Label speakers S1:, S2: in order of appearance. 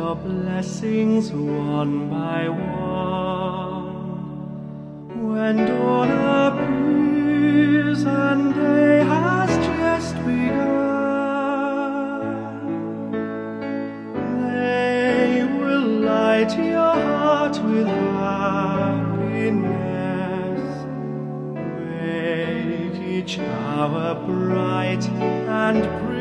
S1: your blessings one by one. When dawn appears and day has just begun, they will light your heart with happiness, make each hour bright and brilliant.